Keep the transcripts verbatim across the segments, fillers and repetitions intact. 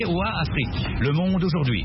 O A Afrique, Le Monde aujourd'hui.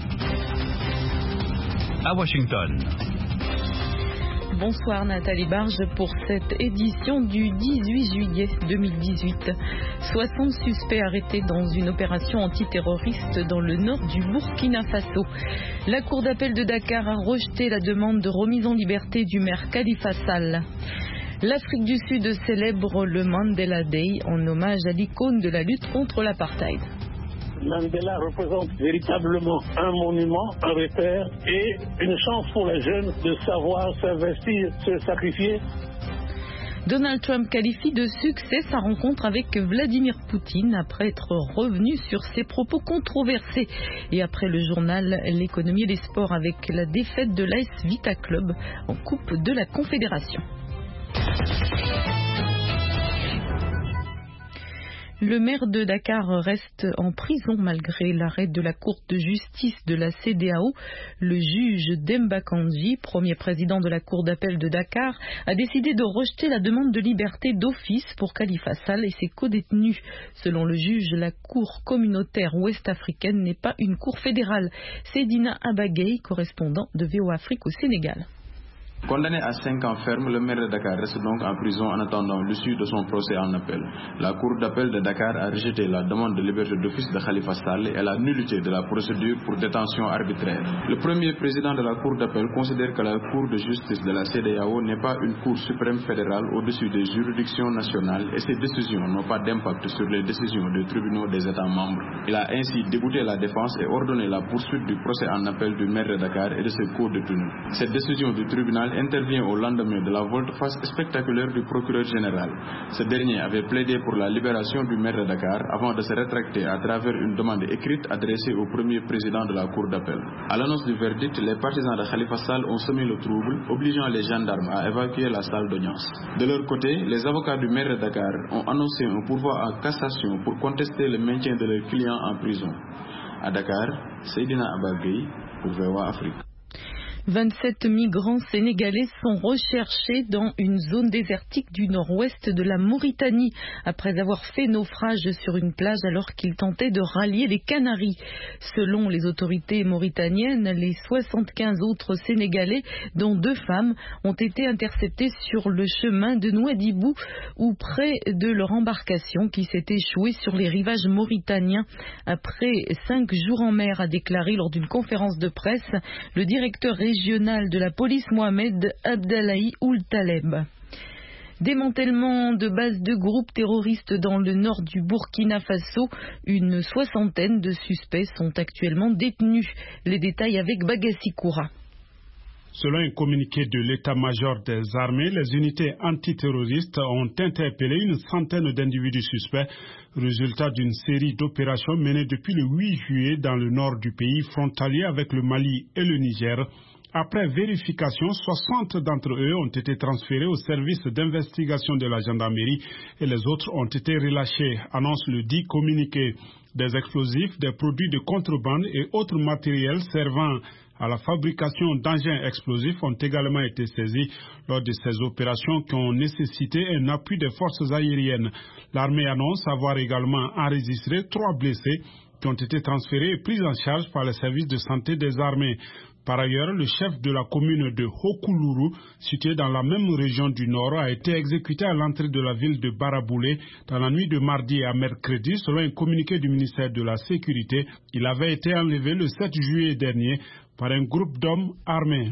À Washington. Bonsoir Nathalie Barge pour cette édition du dix-huit juillet deux mille dix-huit. soixante suspects arrêtés dans une opération antiterroriste dans le nord du Burkina Faso. La Cour d'appel de Dakar a rejeté la demande de remise en liberté du maire Khalifa Sall. L'Afrique du Sud célèbre le Mandela Day en hommage à l'icône de la lutte contre l'apartheid. Mandela représente véritablement un monument, un repère et une chance pour les jeunes de savoir s'investir, se sacrifier. Donald Trump qualifie de succès sa rencontre avec Vladimir Poutine après être revenu sur ses propos controversés. Et après le journal L'économie et les sports avec la défaite de l'A S Vita Club en Coupe de la Confédération. Le maire de Dakar reste en prison malgré l'arrêt de la Cour de justice de la C E D A O. Le juge Demba Kandji, premier président de la Cour d'appel de Dakar, a décidé de rejeter la demande de liberté d'office pour Khalifa Sall et ses codétenus. Selon le juge, la Cour communautaire ouest-africaine n'est pas une cour fédérale. Seydina Abagay, correspondant de V O A Afrique au Sénégal. Condamné à cinq ans ferme, le maire de Dakar reste donc en prison en attendant l'issue de son procès en appel. La Cour d'appel de Dakar a rejeté la demande de liberté d'office de Khalifa Sall et la nullité de la procédure pour détention arbitraire. Le premier président de la Cour d'appel considère que la Cour de justice de la C E D A O n'est pas une Cour suprême fédérale au-dessus des juridictions nationales et ses décisions n'ont pas d'impact sur les décisions des tribunaux des États membres. Il a ainsi débouté la défense et ordonné la poursuite du procès en appel du maire de Dakar et de ses co-détenus. Cette décision du tribunal intervient au lendemain de la volte-face spectaculaire du procureur général. Ce dernier avait plaidé pour la libération du maire de Dakar avant de se rétracter à travers une demande écrite adressée au premier président de la Cour d'appel. À l'annonce du verdict, les partisans de Khalifa Sall ont semé le trouble, obligeant les gendarmes à évacuer la salle d'audience. De leur côté, les avocats du maire de Dakar ont annoncé un pourvoi en cassation pour contester le maintien de leurs clients en prison. À Dakar, Seydina Abagay pour V O A Afrique. vingt-sept migrants sénégalais sont recherchés dans une zone désertique du nord-ouest de la Mauritanie après avoir fait naufrage sur une plage alors qu'ils tentaient de rallier les Canaries. Selon les autorités mauritaniennes, les soixante-quinze autres Sénégalais, dont deux femmes, ont été interceptés sur le chemin de Nouadhibou ou près de leur embarcation qui s'est échouée sur les rivages mauritaniens après cinq jours en mer, a déclaré lors d'une conférence de presse le directeur régional régional de la police Mohamed Abdallahi Ould Taleb. Démantèlement de bases de groupes terroristes dans le nord du Burkina Faso. Une soixantaine de suspects sont actuellement détenus. Les détails avec Bagassi Koura. Selon un communiqué de l'état-major des armées, les unités antiterroristes ont interpellé une centaine d'individus suspects, résultat d'une série d'opérations menées depuis le huit juillet dans le nord du pays, frontalier avec le Mali et le Niger. Après vérification, soixante d'entre eux ont été transférés au service d'investigation de la gendarmerie et les autres ont été relâchés, annonce le dit communiqué. Des explosifs, des produits de contrebande et autres matériels servant à la fabrication d'engins explosifs ont également été saisis lors de ces opérations qui ont nécessité un appui des forces aériennes. L'armée annonce avoir également enregistré trois blessés qui ont été transférés et pris en charge par les services de santé des armées. Par ailleurs, le chef de la commune de Hokoulourou, située dans la même région du Nord, a été exécuté à l'entrée de la ville de Baraboulé dans la nuit de mardi à mercredi, selon un communiqué du ministère de la Sécurité. Il avait été enlevé le sept juillet dernier par un groupe d'hommes armés.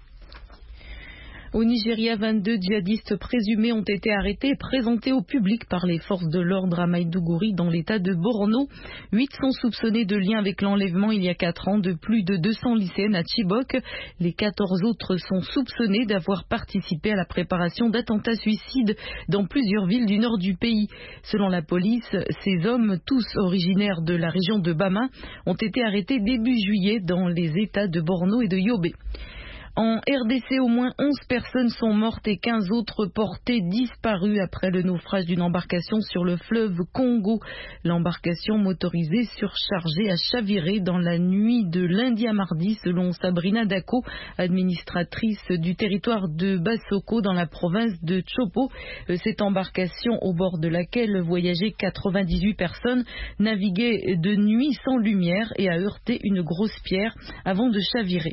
Au Nigeria, vingt-deux djihadistes présumés ont été arrêtés et présentés au public par les forces de l'ordre à Maïdougouri dans l'état de Borno. Huit sont soupçonnés de lien avec l'enlèvement il y a quatre ans de plus de deux cents lycéennes à Chibok. Les quatorze autres sont soupçonnés d'avoir participé à la préparation d'attentats suicides dans plusieurs villes du nord du pays. Selon la police, ces hommes, tous originaires de la région de Bama, ont été arrêtés début juillet dans les états de Borno et de Yobe. En R D C, au moins onze personnes sont mortes et quinze autres portées disparues après le naufrage d'une embarcation sur le fleuve Congo. L'embarcation motorisée surchargée a chaviré dans la nuit de lundi à mardi, selon Sabrina Dako, administratrice du territoire de Bassoko dans la province de Chopo. Cette embarcation, au bord de laquelle voyageaient quatre-vingt-dix-huit personnes, naviguait de nuit sans lumière et a heurté une grosse pierre avant de chavirer.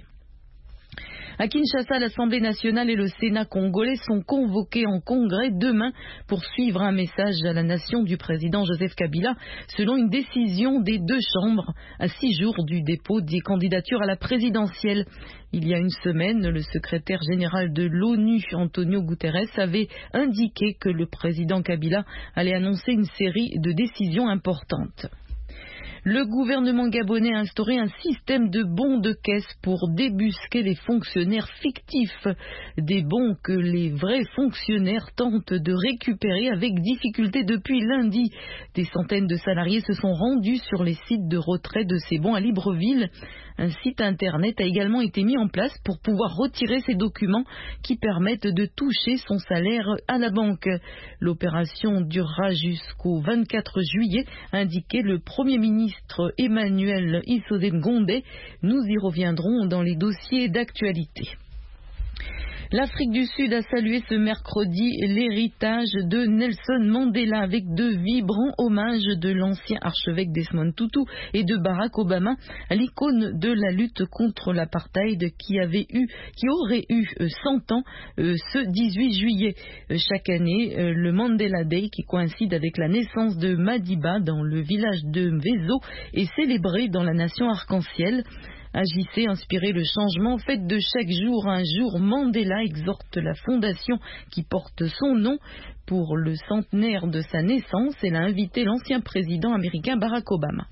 À Kinshasa, l'Assemblée nationale et le Sénat congolais sont convoqués en congrès demain pour suivre un message à la nation du président Joseph Kabila, selon une décision des deux chambres, à six jours du dépôt des candidatures à la présidentielle. Il y a une semaine, le secrétaire général de l'ONU, Antonio Guterres, avait indiqué que le président Kabila allait annoncer une série de décisions importantes. Le gouvernement gabonais a instauré un système de bons de caisse pour débusquer les fonctionnaires fictifs, des bons que les vrais fonctionnaires tentent de récupérer avec difficulté depuis lundi. Des centaines de salariés se sont rendus sur les sites de retrait de ces bons à Libreville. Un site internet a également été mis en place pour pouvoir retirer ces documents qui permettent de toucher son salaire à la banque. L'opération durera jusqu'au vingt-quatre juillet, a indiqué le Premier ministre Emmanuel Issoden-Gondé. Nous y reviendrons dans les dossiers d'actualité. L'Afrique du Sud a salué ce mercredi l'héritage de Nelson Mandela avec de vibrants hommages de l'ancien archevêque Desmond Tutu et de Barack Obama à l'icône de la lutte contre l'apartheid qui avait eu, qui aurait eu cent ans euh, ce dix-huit juillet. Chaque année, euh, le Mandela Day, qui coïncide avec la naissance de Madiba dans le village de Mvezo, est célébré dans la nation arc-en-ciel. Agissez, inspirez le changement, faites de chaque jour un jour Mandela, exhorte la fondation qui porte son nom. Pour le centenaire de sa naissance, elle a invité l'ancien président américain Barack Obama.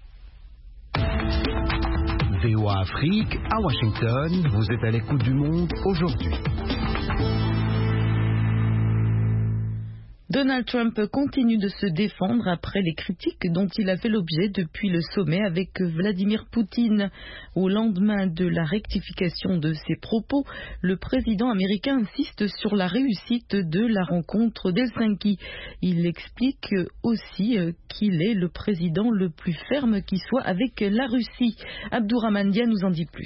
V O A Afrique, à Washington, vous êtes à l'écoute du monde aujourd'hui. Donald Trump continue de se défendre après les critiques dont il a fait l'objet depuis le sommet avec Vladimir Poutine. Au lendemain de la rectification de ses propos, le président américain insiste sur la réussite de la rencontre d'Helsinki. Il explique aussi qu'il est le président le plus ferme qui soit avec la Russie. Abdourahmane Dia nous en dit plus.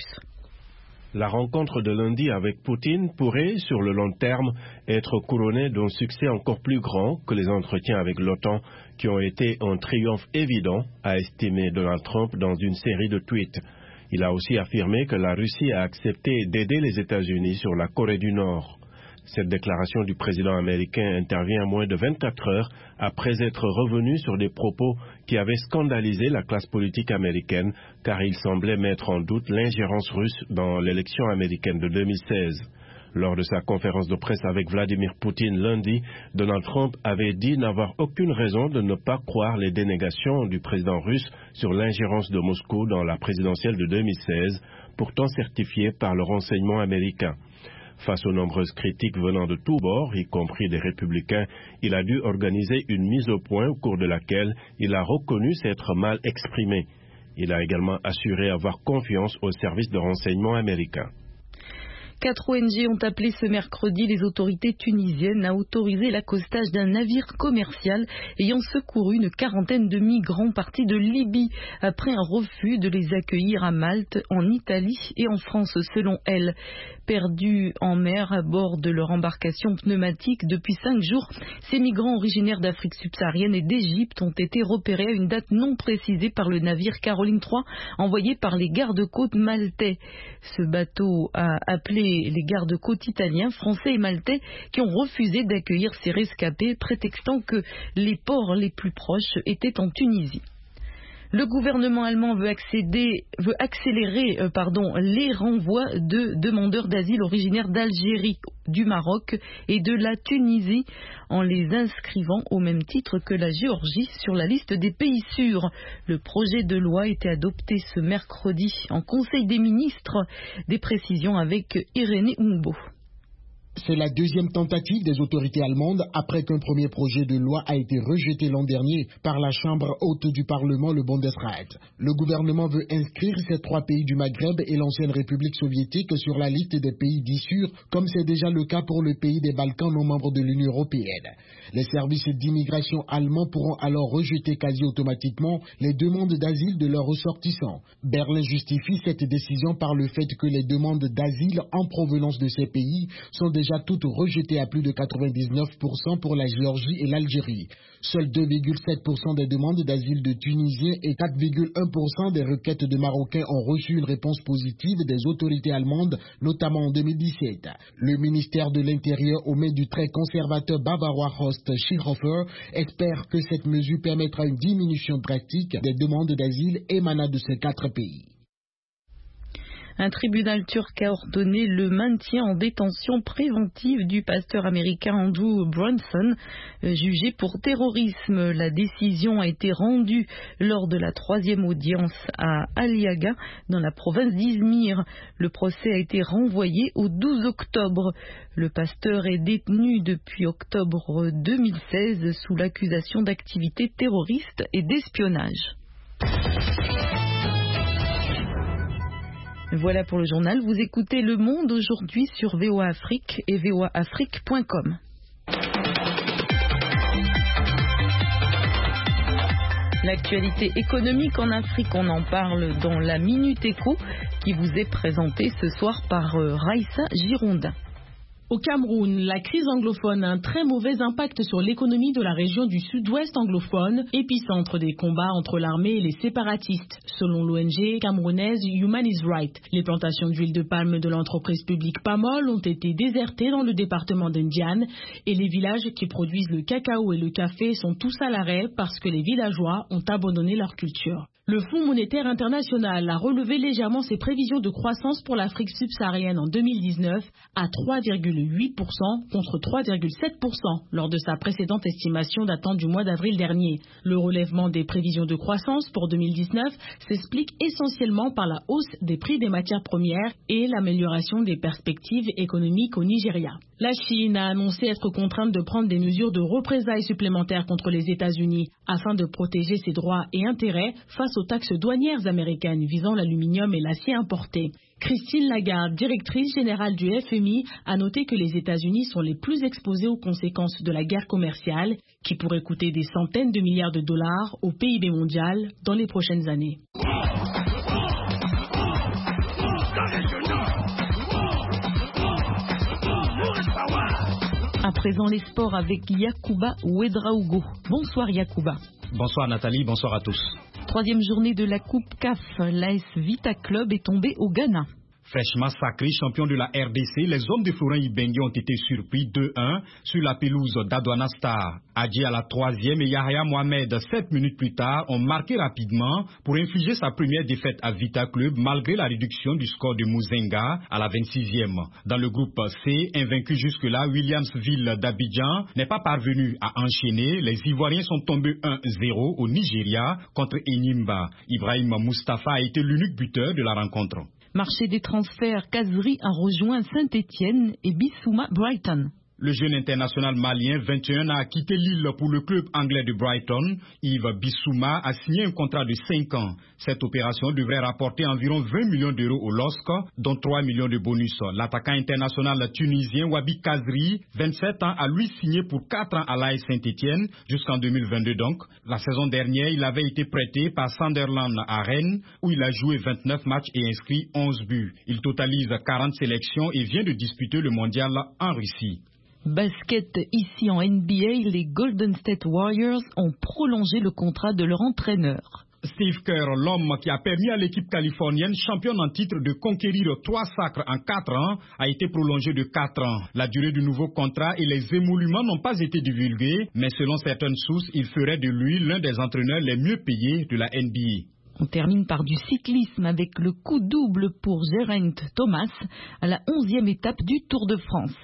La rencontre de lundi avec Poutine pourrait, sur le long terme, être couronnée d'un succès encore plus grand que les entretiens avec l'OTAN qui ont été un triomphe évident, a estimé Donald Trump dans une série de tweets. Il a aussi affirmé que la Russie a accepté d'aider les États-Unis sur la Corée du Nord. Cette déclaration du président américain intervient moins de vingt-quatre heures après être revenu sur des propos qui avaient scandalisé la classe politique américaine car il semblait mettre en doute l'ingérence russe dans l'élection américaine de deux mille seize. Lors de sa conférence de presse avec Vladimir Poutine lundi, Donald Trump avait dit n'avoir aucune raison de ne pas croire les dénégations du président russe sur l'ingérence de Moscou dans la présidentielle de deux mille seize, pourtant certifiée par le renseignement américain. Face aux nombreuses critiques venant de tous bords, y compris des républicains, il a dû organiser une mise au point au cours de laquelle il a reconnu s'être mal exprimé. Il a également assuré avoir confiance aux services de renseignement américains. Quatre O N G ont appelé ce mercredi les autorités tunisiennes à autoriser l'accostage d'un navire commercial ayant secouru une quarantaine de migrants partis de Libye après un refus de les accueillir à Malte, en Italie et en France, selon elles. Perdus en mer à bord de leur embarcation pneumatique depuis cinq jours, ces migrants originaires d'Afrique subsaharienne et d'Égypte ont été repérés à une date non précisée par le navire Caroline trois envoyé par les gardes-côtes maltais. Ce bateau a appelé les gardes-côtes italiens, français et maltais qui ont refusé d'accueillir ces rescapés, prétextant que les ports les plus proches étaient en Tunisie. Le gouvernement allemand veut, accéder, veut accélérer euh, pardon, les renvois de demandeurs d'asile originaires d'Algérie, du Maroc et de la Tunisie en les inscrivant au même titre que la Géorgie sur la liste des pays sûrs. Le projet de loi a été adopté ce mercredi en Conseil des ministres. Des précisions avec Irénée Oumbo. C'est la deuxième tentative des autorités allemandes après qu'un premier projet de loi a été rejeté l'an dernier par la Chambre haute du Parlement, le Bundesrat. Le gouvernement veut inscrire ces trois pays du Maghreb et l'ancienne République soviétique sur la liste des pays dits sûrs, comme c'est déjà le cas pour le pays des Balkans non membres de l'Union européenne. Les services d'immigration allemands pourront alors rejeter quasi automatiquement les demandes d'asile de leurs ressortissants. Berlin justifie cette décision par le fait que les demandes d'asile en provenance de ces pays sont déjà toutes rejetées à plus de quatre-vingt-dix-neuf pour cent pour la Géorgie et l'Algérie. Seuls deux virgule sept pour cent des demandes d'asile de Tunisiens et quatre virgule un pour cent des requêtes de Marocains ont reçu une réponse positive des autorités allemandes, notamment en deux mille dix-sept. Le ministère de l'Intérieur, aux mains du très conservateur bavarois Horst Seehofer, espère que cette mesure permettra une diminution drastique des demandes d'asile émanant de ces quatre pays. Un tribunal turc a ordonné le maintien en détention préventive du pasteur américain Andrew Brunson, jugé pour terrorisme. La décision a été rendue lors de la troisième audience à Aliaga, dans la province d'Izmir. Le procès a été renvoyé au douze octobre. Le pasteur est détenu depuis octobre deux mille seize sous l'accusation d'activités terroristes et d'espionnage. Voilà pour le journal. Vous écoutez Le Monde aujourd'hui sur V O A Afrique et V O A Afrique point com. L'actualité économique en Afrique, on en parle dans la Minute Éco qui vous est présentée ce soir par Raïssa Girondin. Au Cameroun, la crise anglophone a un très mauvais impact sur l'économie de la région du sud-ouest anglophone, épicentre des combats entre l'armée et les séparatistes, selon l'O N G camerounaise Human is Right. Les plantations d'huile de palme de l'entreprise publique Pamol ont été désertées dans le département d'Indiane et les villages qui produisent le cacao et le café sont tous à l'arrêt parce que les villageois ont abandonné leur culture. Le Fonds monétaire international a relevé légèrement ses prévisions de croissance pour l'Afrique subsaharienne en deux mille dix-neuf à trois virgule huit pour cent contre trois virgule sept pour cent lors de sa précédente estimation datant du mois d'avril dernier. Le relèvement des prévisions de croissance pour deux mille dix-neuf s'explique essentiellement par la hausse des prix des matières premières et l'amélioration des perspectives économiques au Nigeria. La Chine a annoncé être contrainte de prendre des mesures de représailles supplémentaires contre les États-Unis afin de protéger ses droits et intérêts face aux taxes douanières américaines visant l'aluminium et l'acier importés. Christine Lagarde, directrice générale du F M I, a noté que les États-Unis sont les plus exposés aux conséquences de la guerre commerciale qui pourrait coûter des centaines de milliards de dollars au P I B mondial dans les prochaines années. À présent, les sports avec Yacouba Ouedraogo. Bonsoir Yacouba. Bonsoir Nathalie, bonsoir à tous. Troisième journée de la Coupe C A F, l'A S Vita Club est tombé au Ghana. Fraîchement sacré champion de la R D C, les hommes de Florent Ibenge ont été surpris deux un sur la pelouse d'Adwana Star. Adji à la troisième et Yahya Mohamed, sept minutes plus tard, ont marqué rapidement pour infliger sa première défaite à Vita Club malgré la réduction du score de Mouzenga à la vingt-sixième. Dans le groupe C, invaincu jusque-là, Williamsville d'Abidjan n'est pas parvenu à enchaîner. Les Ivoiriens sont tombés un zéro au Nigeria contre Enyimba. Ibrahim Moustapha a été l'unique buteur de la rencontre. Marché des transferts, Kazri a rejoint Saint-Étienne et Bissouma Brighton. Le jeune international malien vingt et un ans a quitté Lille pour le club anglais de Brighton. Yves Bissouma a signé un contrat de cinq ans. Cette opération devrait rapporter environ vingt millions d'euros au L O S C, dont trois millions de bonus. L'attaquant international tunisien Wabi Kazri, vingt-sept ans, a lui signé pour quatre ans à l'A S Saint-Étienne jusqu'en deux mille vingt-deux donc. La saison dernière, il avait été prêté par Sunderland à Rennes où il a joué vingt-neuf matchs et inscrit onze buts. Il totalise quarante sélections et vient de disputer le mondial en Russie. Basket, ici en N B A, les Golden State Warriors ont prolongé le contrat de leur entraîneur. Steve Kerr, l'homme qui a permis à l'équipe californienne, championne en titre, de conquérir trois sacres en quatre ans, a été prolongé de quatre ans. La durée du nouveau contrat et les émoluments n'ont pas été divulgués, mais selon certaines sources, il ferait de lui l'un des entraîneurs les mieux payés de la N B A. On termine par du cyclisme avec le coup double pour Geraint Thomas à la onzième étape du Tour de France.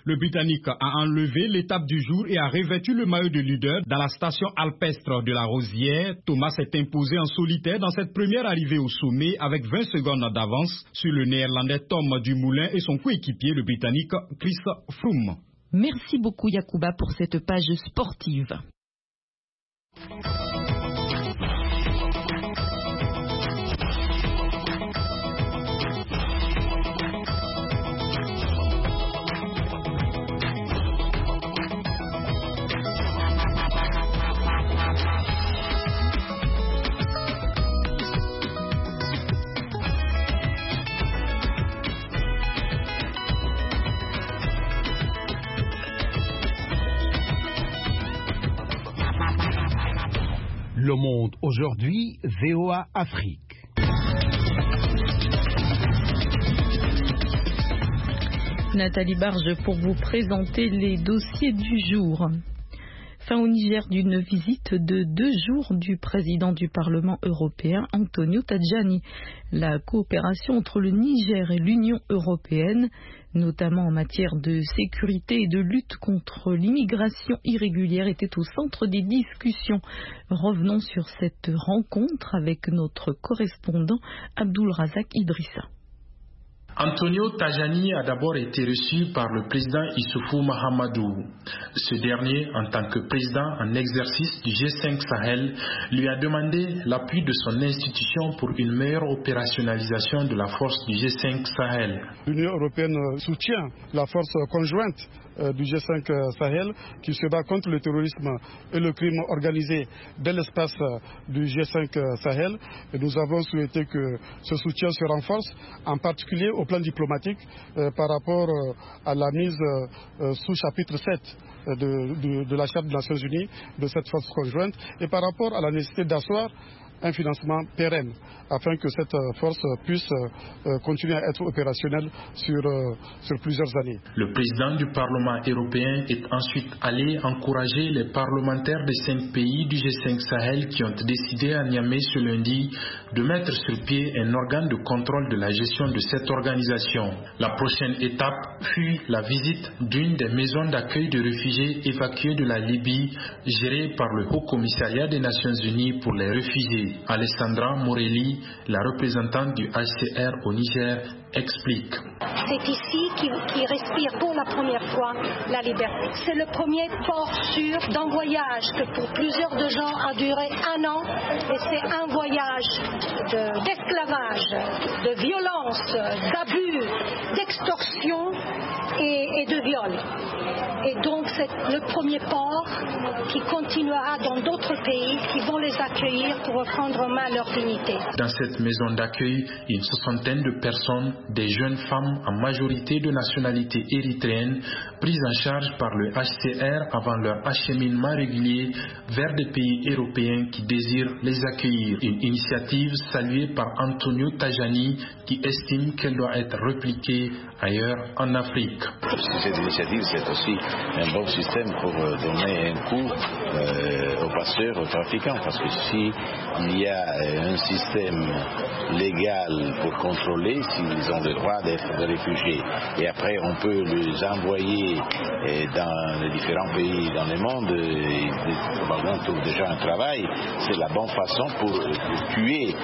Le Britannique a enlevé l'étape du jour et a revêtu le maillot de leader dans la station alpestre de la Rosière. Thomas s'est imposé en solitaire dans cette première arrivée au sommet avec vingt secondes d'avance sur le néerlandais Tom Dumoulin et son coéquipier, le Britannique Chris Froome. Merci beaucoup Yacouba pour cette page sportive. Le Monde aujourd'hui, V O A Afrique. Nathalie Barge pour vous présenter les dossiers du jour. Fin au Niger d'une visite de deux jours du président du Parlement européen, Antonio Tajani. La coopération entre le Niger et l'Union européenne, notamment en matière de sécurité et de lutte contre l'immigration irrégulière, était au centre des discussions. Revenons sur cette rencontre avec notre correspondant Abdul Razak Idrissa. Antonio Tajani a d'abord été reçu par le président Issoufou Mahamadou. Ce dernier, en tant que président en exercice du G cinq Sahel, lui a demandé l'appui de son institution pour une meilleure opérationnalisation de la force du G cinq Sahel. L'Union européenne soutient la force conjointe du G cinq Sahel qui se bat contre le terrorisme et le crime organisé dans l'espace du G cinq Sahel. Et nous avons souhaité que ce soutien se renforce, en particulier au plan diplomatique euh, par rapport euh, à la mise euh, sous chapitre sept de, de, de la Charte des Nations Unies de cette force conjointe et par rapport à la nécessité d'asseoir un financement pérenne afin que cette force puisse euh, continuer à être opérationnelle sur, euh, sur plusieurs années. Le président du Parlement européen est ensuite allé encourager les parlementaires des cinq pays du G cinq Sahel qui ont décidé à Niamey ce lundi de mettre sur pied un organe de contrôle de la gestion de cette organisation. La prochaine étape fut la visite d'une des maisons d'accueil de réfugiés évacués de la Libye gérée par le Haut Commissariat des Nations Unies pour les réfugiés. Alessandra Morelli, la représentante du H C R au Niger, explique. C'est ici qu'ils qui respirent pour la première fois la liberté. C'est le premier port sûr d'un voyage que pour plusieurs de gens a duré un an et c'est un voyage de, d'esclavage, de violence, d'abus, d'extorsion et, et de viol. Et donc c'est le premier port qui continuera dans d'autres pays qui vont les accueillir pour reprendre en main leur dignité. Dans cette maison d'accueil, une soixantaine de personnes, des jeunes femmes en majorité de nationalité érythréenne, prises en charge par le H C R avant leur acheminement régulier vers des pays européens qui désirent les accueillir. Une initiative saluée par Antonio Tajani qui estime qu'elle doit être répliquée ailleurs en Afrique. Cette initiative, c'est aussi un bon système pour donner un coup euh, aux passeurs, aux trafiquants, parce que si il y a un système légal pour contrôler s'ils ont le droit d'être des réfugiés, et après on peut les envoyer dans les différents pays dans le monde, et probablement trouvent déjà un travail, c'est la bonne façon pour tuer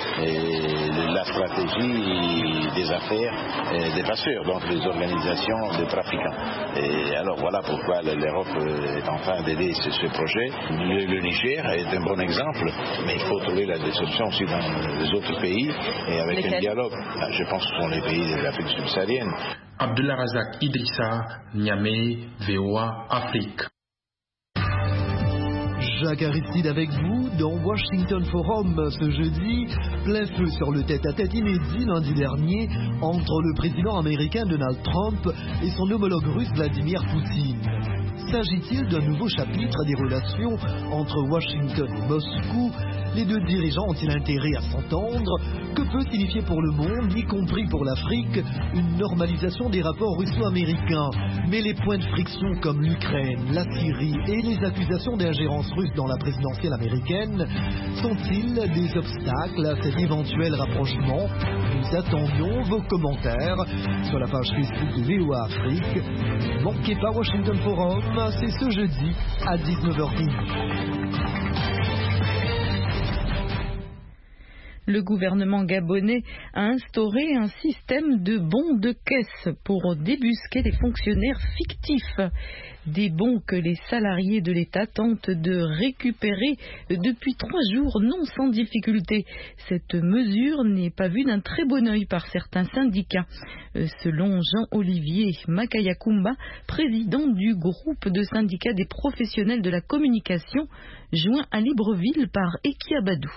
la stratégie des affaires des passeurs, donc les organisations des trafiquants. Et alors voilà pourquoi l'Europe est en train d'aider ce, ce projet. Le, le Niger est un bon exemple, mais il faut trouver la solution aussi dans les autres pays et avec Lesquels? un dialogue. Je pense que ce sont les pays de l'Afrique subsaharienne. Abdullah Razak Idrissa, Niamey, V O A Afrique. Jacques Aristide avec vous dans Washington Forum ce jeudi, plein feu sur le tête-à-tête inédit lundi dernier entre le président américain Donald Trump et son homologue russe Vladimir Poutine. S'agit-il d'un nouveau chapitre des relations entre Washington et Moscou? Les deux dirigeants ont-ils intérêt à s'entendre? Que peut signifier pour le monde, y compris pour l'Afrique, une normalisation des rapports russo-américains? Mais les points de friction comme l'Ukraine, la Syrie et les accusations d'ingérence russe dans la présidentielle américaine sont-ils des obstacles à cet éventuel rapprochement? Nous attendons vos commentaires sur la page Facebook de V O A Afrique. Ne manquez pas Washington Forum, c'est ce jeudi à dix-neuf heures dix. Le gouvernement gabonais a instauré un système de bons de caisse pour débusquer les fonctionnaires fictifs. Des bons que les salariés de l'État tentent de récupérer depuis trois jours, non sans difficulté. Cette mesure n'est pas vue d'un très bon œil par certains syndicats. Selon Jean-Olivier Makayakumba, président du groupe de syndicats des professionnels de la communication, joint à Libreville par Eki Abadou.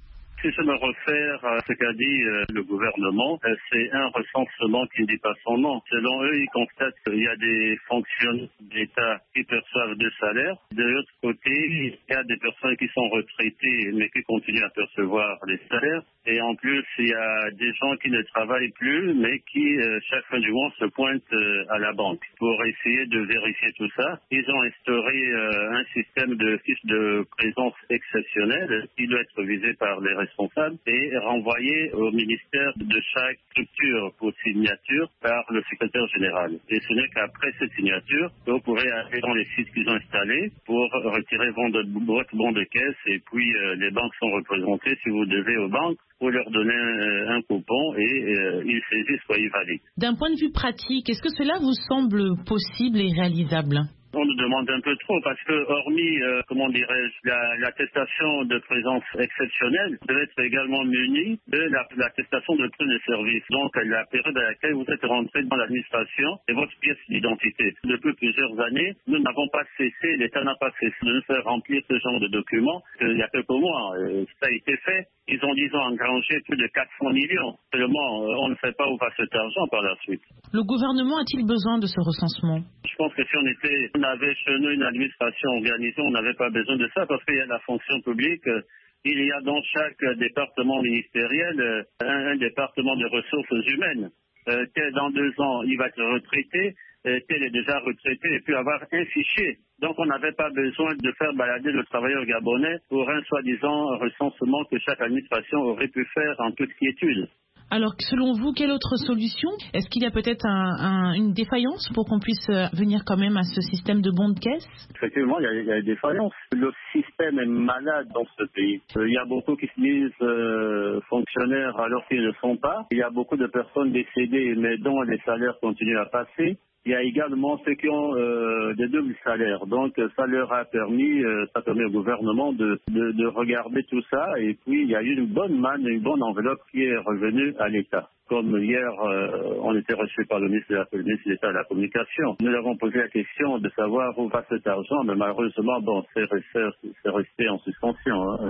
Si je me réfère à ce qu'a dit euh, le gouvernement, euh, c'est un recensement qui ne dit pas son nom. Selon eux, ils constatent qu'il y a des fonctionnaires d'État qui perçoivent des salaires. De l'autre côté, il y a des personnes qui sont retraitées mais qui continuent à percevoir les salaires. Et en plus, il y a des gens qui ne travaillent plus mais qui, euh, chaque fin du mois, se pointent euh, à la banque. Pour essayer de vérifier tout ça, ils ont instauré euh, un système de fiche de présence exceptionnelle qui doit être visé par les responsable et renvoyé au ministère de chaque structure pour signature par le secrétaire général. Et ce n'est qu'après cette signature que vous pourrez aller dans les sites qu'ils ont installés pour retirer votre bon de caisse et puis euh, les banques sont représentées. Si vous devez aux banques, vous leur donnez un, un coupon et euh, ils saisissent quoi ils valident. D'un point de vue pratique, est-ce que cela vous semble possible et réalisable ? On nous demande un peu trop parce que, hormis, euh, comment dirais-je, la, l'attestation de présence exceptionnelle, devait être également munie de la, l'attestation de prix de service. Donc, la période à laquelle vous êtes rentré dans l'administration et votre pièce d'identité. Depuis plusieurs années, nous n'avons pas cessé, l'État n'a pas cessé de nous faire remplir ce genre de documents. Il y a quelques mois, euh, ça a été fait. Ils ont, disons, engrangé plus de quatre cents millions. Seulement, euh, on ne sait pas où va cet argent par la suite. Le gouvernement a-t-il besoin de ce recensement ? Je pense que si on était, on avait chez nous une administration organisée, on n'avait pas besoin de ça parce qu'il y a la fonction publique. Il y a dans chaque département ministériel un, un département de ressources humaines. Euh, tel dans deux ans, il va être retraité, euh, tel est déjà retraité et puis avoir un fichier. Donc on n'avait pas besoin de faire balader le travailleur gabonais pour un soi-disant recensement que chaque administration aurait pu faire en toute quiétude. Alors, selon vous, quelle autre solution ? Est-ce qu'il y a peut-être un, un, une défaillance pour qu'on puisse venir quand même à ce système de bons de caisse ? Effectivement, il y a, il y a des défaillances. Le système est malade dans ce pays. Il y a beaucoup qui se disent euh, fonctionnaires alors qu'ils ne le sont pas. Il y a beaucoup de personnes décédées mais dont les salaires continuent à passer. Il y a également ceux qui ont euh, des doubles salaires. Donc, ça leur a permis, euh, ça permet au gouvernement de, de, de regarder tout ça. Et puis, il y a eu une bonne manne, une bonne enveloppe qui est revenue à l'État. Comme hier, euh, on était reçu par le ministre de la, le ministre de l'État de la Communication. Nous avons posé la question de savoir où va cet argent, mais malheureusement, bon, c'est resté, c'est resté en suspension. Hein.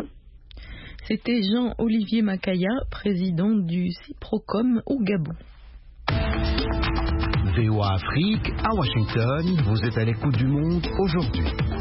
C'était Jean-Olivier Makaya, président du CIPROCOM au Gabon. V O A Afrique, à Washington, vous êtes à l'écoute du monde aujourd'hui.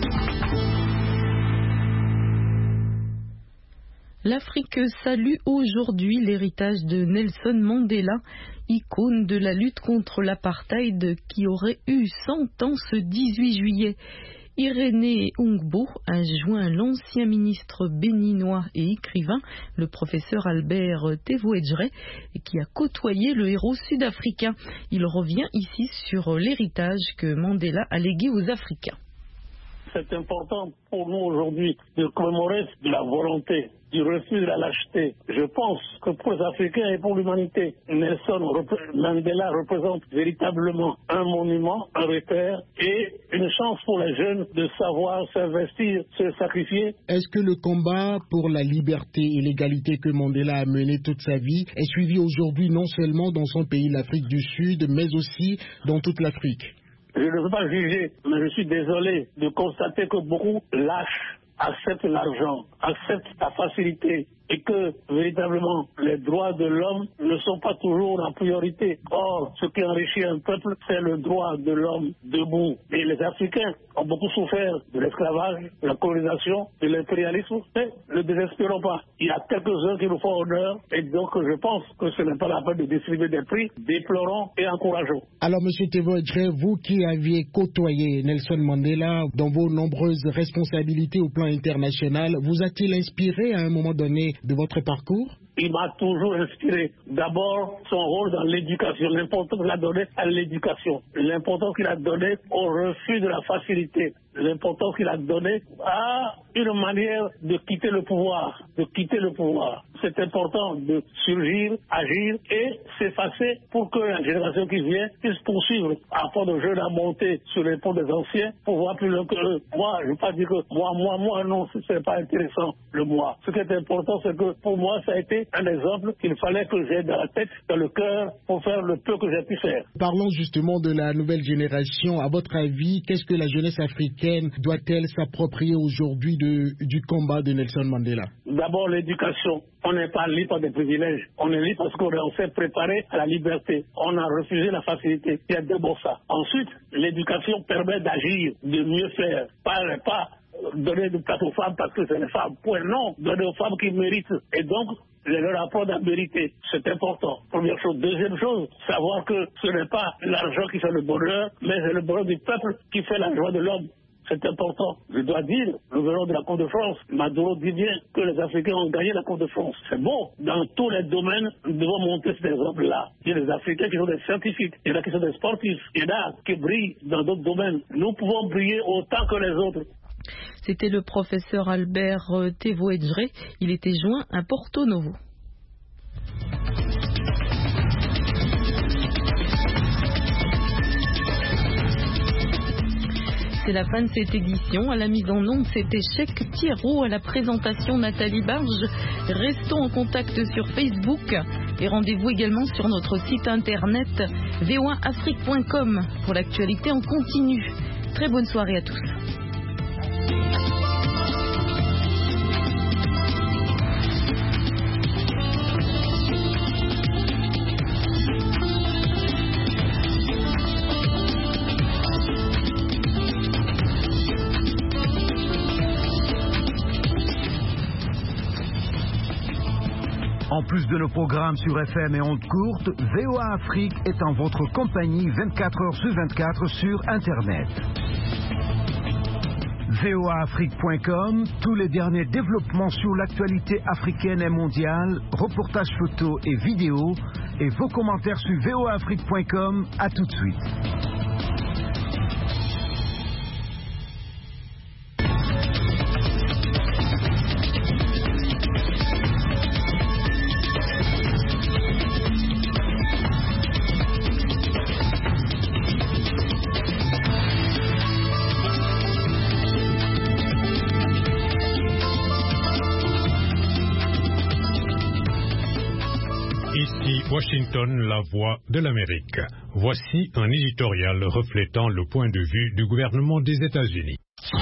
L'Afrique salue aujourd'hui l'héritage de Nelson Mandela, icône de la lutte contre l'apartheid qui aurait eu cent ans ce dix-huit juillet. Irénée Ungbo a joint l'ancien ministre béninois et écrivain, le professeur Albert Tevoedjere, qui a côtoyé le héros sud-africain. Il revient ici sur l'héritage que Mandela a légué aux Africains. C'est important pour nous aujourd'hui de commémorer de la volonté, du refus de la lâcheté. Je pense que pour les Africains et pour l'humanité, Nelson Mandela représente véritablement un monument, un repère et une chance pour les jeunes de savoir s'investir, se sacrifier. Est-ce que le combat pour la liberté et l'égalité que Mandela a mené toute sa vie est suivi aujourd'hui non seulement dans son pays, l'Afrique du Sud, mais aussi dans toute l'Afrique ? Je ne veux pas juger, mais je suis désolé de constater que beaucoup lâchent, acceptent l'argent, acceptent la facilité et que véritablement les droits de l'homme ne sont pas toujours la priorité. Or, ce qui enrichit un peuple, c'est le droit de l'homme debout. Et les Africains ont beaucoup souffert de l'esclavage, de la colonisation, de l'impérialisme, mais ne désespérons pas. Il y a quelques-uns qui nous font honneur et donc je pense que ce n'est pas la peine de distribuer des prix, déplorons et encourageons. Alors, M. Tevoedjere, vous qui aviez côtoyé Nelson Mandela dans vos nombreuses responsabilités au plan international, vous a-t-il inspiré à un moment donné de votre parcours? il m'a toujours inspiré. D'abord, son rôle dans l'éducation, l'importance qu'il a donné à l'éducation, l'importance qu'il a donnée au refus de la facilité, l'importance qu'il a donnée à une manière de quitter le pouvoir, de quitter le pouvoir. C'est important de surgir, agir et s'effacer pour que la génération qui vient puisse poursuivre afin de jeunes à monter sur les ponts des anciens pour voir plus loin que eux. Moi, je ne veux pas dire que moi, moi, moi, non, ce n'est pas intéressant, le moi. Ce qui est important, c'est que pour moi, ça a été un exemple qu'il fallait que j'ai dans la tête, dans le cœur, pour faire le peu que j'ai pu faire. Parlons justement de la nouvelle génération. À votre avis, qu'est-ce que la jeunesse africaine doit-elle s'approprier aujourd'hui de, du combat de Nelson Mandela? D'abord, l'éducation. On n'est pas libre par des privilèges. On est libre parce qu'on s'est préparé à la liberté. On a refusé la facilité. Il y a d'abord ça. Ensuite, l'éducation permet d'agir, de mieux faire. Pas, pas donner de place aux femmes parce que c'est les femmes. Point non. Donner aux femmes qui méritent. Et donc, leur apprendre à mériter. C'est important. Première chose. Deuxième chose, savoir que ce n'est pas l'argent qui fait le bonheur, mais c'est le bonheur du peuple qui fait la joie de l'homme. C'est important. Je dois dire, nous venons de la Coupe de France. Maduro dit bien que les Africains ont gagné la Coupe de France. C'est beau. Dans tous les domaines, nous devons montrer cet exemple-là. Il y a des Africains qui sont des scientifiques. Il y en a qui sont des sportifs. Il y en a qui brillent dans d'autres domaines. Nous pouvons briller autant que les autres. C'était le professeur Albert Tevoedjre. Il était joint à Porto Novo. C'est la fin de cette édition. À la mise en onde, c'était Chèque Thierrot. À la présentation, Nathalie Barge. Restons en contact sur Facebook et rendez-vous également sur notre site internet v o un afrique point com pour l'actualité en continu. Très bonne soirée à tous. En plus de nos programmes sur F M et ondes courtes, V O A Afrique est en votre compagnie vingt-quatre heures sur vingt-quatre sur Internet. v o a afrique point com, tous les derniers développements sur l'actualité africaine et mondiale, reportages photos et vidéos, et vos commentaires sur v o a afrique point com. À tout de suite. Washington, la voix de l'Amérique. Voici un éditorial reflétant le point de vue du gouvernement des États-Unis.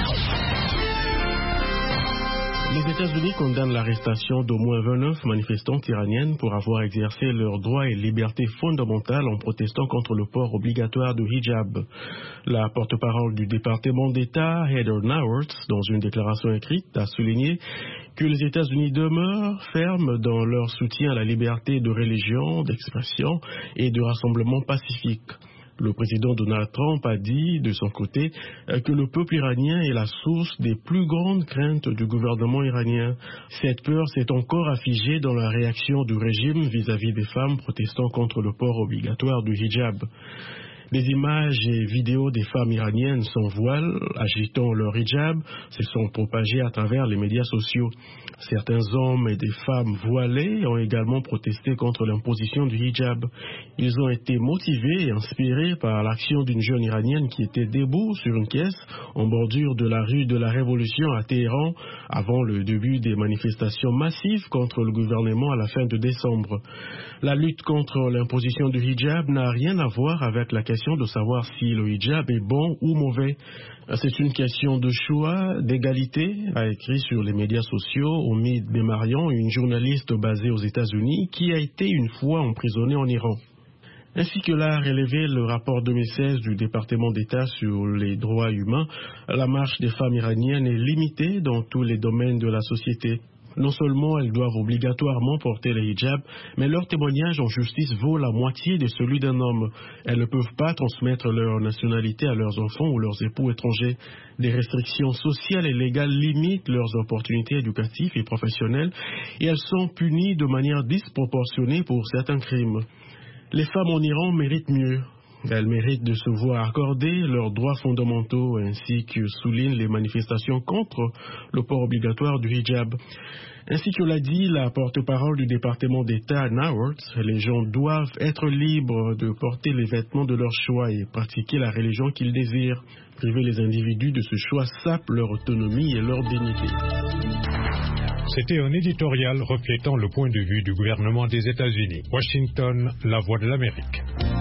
Les États-Unis condamnent l'arrestation d'au moins vingt-neuf manifestantes iraniennes pour avoir exercé leurs droits et libertés fondamentales en protestant contre le port obligatoire du hijab. La porte-parole du département d'État, Heather Nauert, dans une déclaration écrite, a souligné que les États-Unis demeurent fermes dans leur soutien à la liberté de religion, d'expression et de rassemblement pacifique. Le président Donald Trump a dit, de son côté, que le peuple iranien est la source des plus grandes craintes du gouvernement iranien. Cette peur s'est encore affigée dans la réaction du régime vis-à-vis des femmes protestant contre le port obligatoire du hijab. Les images et vidéos des femmes iraniennes sans voile, agitant leur hijab, se sont propagées à travers les médias sociaux. Certains hommes et des femmes voilés ont également protesté contre l'imposition du hijab. Ils ont été motivés et inspirés par l'action d'une jeune iranienne qui était debout sur une caisse en bordure de la rue de la Révolution à Téhéran avant le début des manifestations massives contre le gouvernement à la fin de décembre. La lutte contre l'imposition du hijab n'a rien à voir avec la question de savoir si le hijab est bon ou mauvais. C'est une question de choix, d'égalité, a écrit sur les médias sociaux Omid Bemarian, une journaliste basée aux États-Unis qui a été une fois emprisonnée en Iran. Ainsi que l'a relevé le rapport deux mille seize du département d'État sur les droits humains, la marche des femmes iraniennes est limitée dans tous les domaines de la société. Non seulement elles doivent obligatoirement porter le hijab, mais leur témoignage en justice vaut la moitié de celui d'un homme. Elles ne peuvent pas transmettre leur nationalité à leurs enfants ou leurs époux étrangers. Des restrictions sociales et légales limitent leurs opportunités éducatives et professionnelles et elles sont punies de manière disproportionnée pour certains crimes. Les femmes en Iran méritent mieux. Elles méritent de se voir accorder leurs droits fondamentaux ainsi que soulignent les manifestations contre le port obligatoire du hijab. Ainsi que l'a dit la porte-parole du département d'État Nawat, les gens doivent être libres de porter les vêtements de leur choix et pratiquer la religion qu'ils désirent. Priver les individus de ce choix sape leur autonomie et leur dignité. C'était un éditorial reflétant le point de vue du gouvernement des États-Unis. Washington, la voix de l'Amérique.